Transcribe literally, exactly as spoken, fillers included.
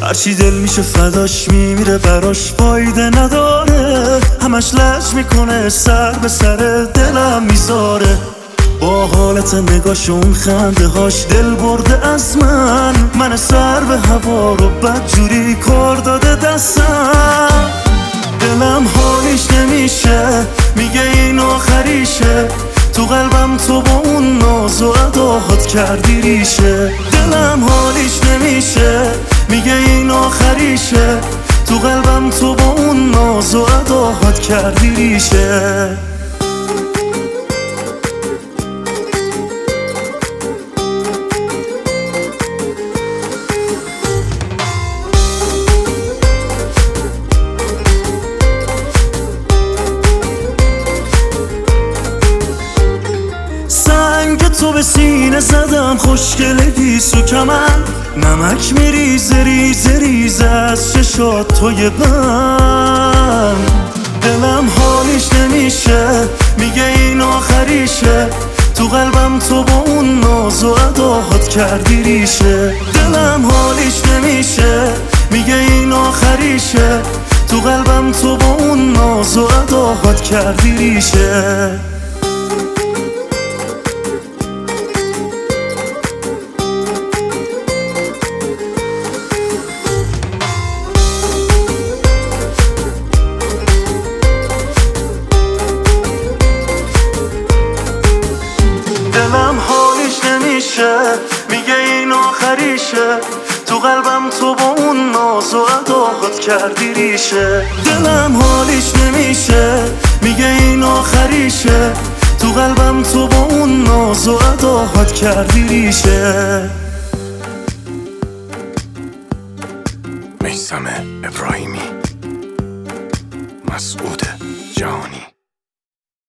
هرچی دل میشه فداش میمیره براش فایده نداره، همش لج میکنه سر به سر دلم میذاره. با حالت نگاش اون خنده هاش دل برده از من، من سر به هوا رو بدجوری کار داده دستم. دلم حالیش نمیشه، میگه این آخریشه، تو قلبم تو با اون ناز و اداهات کردی ریشه. دلم حالیش نمیشه، میگه این آخریشه، تو قلبم تو با اون ناز و اداهات کردی ریشه. تو به سینه زدم خوشگله گیسو کمن، نمک میریزه ریزه ریزه از چشات توی من. دلم حالیش نمیشه، میگه این آخریشه، تو قلبم تو با اون ناز و اداهات کردی ریشه. دلم حالیش نمیشه، میگه این آخریشه، تو قلبم تو با اون ناز و اداهات کردی ریشه. دلم حالیش نمیشه، میگه این آخریشه، تو قلبم تو با اون ناز و اداهات کردی ریشه. دلم حالیش نمیشه، میگه این آخریشه، تو قلبم تو با اون ناز و اداهات کردی ریشه. میثم ابراهیمی، مسعود جهانی.